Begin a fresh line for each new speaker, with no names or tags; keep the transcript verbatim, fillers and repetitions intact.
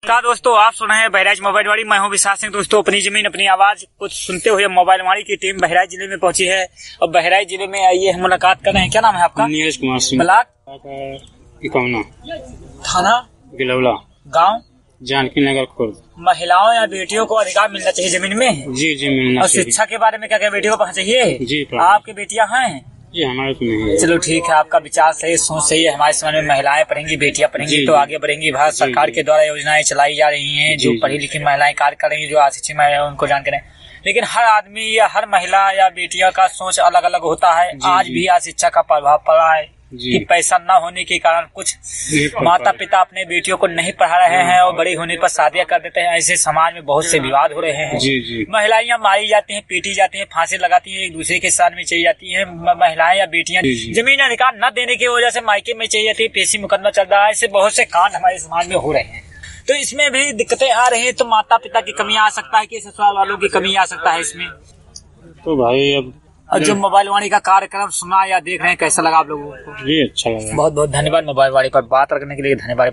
नमस्कार दोस्तों, आप सुन रहे हैं बहराइच मोबाइल वाड़ी। मैं हूं विशाल सिंह। दोस्तों, अपनी जमीन अपनी आवाज कुछ सुनते हुए मोबाइल वाड़ी की टीम बहराइच जिले में पहुंची है और बहराइच जिले में आइए हम मुलाकात कर रहे हैं। क्या नाम है आपका?
नीरज कुमार सिंह।
ब्लॉक
थाना गिलौला,
गाँव
जानकी नगर खुर्द।
महिलाओं या बेटियों को अधिकार मिलना चाहिए जमीन में।
जी जी मिलना
और
चाहिए।
शिक्षा के बारे में क्या क्या बेटियों को पढ़ना चाहिए?
जी
आपकी बेटियां हैं?
जी हमारे तो नहीं है।
चलो ठीक है, आपका विचार सही, सोच सही है। हमारे समाज में महिलाएं पढ़ेंगी, बेटियां पढ़ेंगी तो आगे बढ़ेंगी। भारत सरकार के द्वारा योजनाएं चलाई जा रही हैं, जो पढ़ी लिखी महिलाएं कार्य कर रही हैं, जो अशिक्षित महिलाएं उनको जानकारी है। लेकिन हर आदमी या हर महिला या बेटियों का सोच अलग अलग होता है। आज भी अशिक्षा का प्रभाव पड़ा है कि पैसा न होने के कारण कुछ माता पिता अपने बेटियों को नहीं पढ़ा रहे हैं और बड़े होने पर शादियां कर देते हैं। ऐसे समाज में बहुत से विवाद हो रहे हैं।
जी जी
महिलाएं मारी जाती हैं, पीटी जाती हैं, फांसी लगाती हैं, एक दूसरे के साथ में चली जाती हैं। महिलाएं या बेटियां जमीन अधिकार न देने की वजह से मायके में चली जाती है, पेशी मुकदमा चल रहा है। ऐसे बहुत से कांड हमारे समाज में हो रहे हैं। तो इसमें भी दिक्कतें आ रही है। तो माता पिता की कमी आ सकता है कि ससुराल वालों की कमी आ सकता है इसमें।
तो भाई अब
और जो मोबाइल वाणी का कार्यक्रम सुना या देख रहे हैं, कैसा लगा आप लोगों को?
जी अच्छा लगा।
बहुत बहुत धन्यवाद मोबाइल वाणी पर बात करने के लिए। धन्यवाद।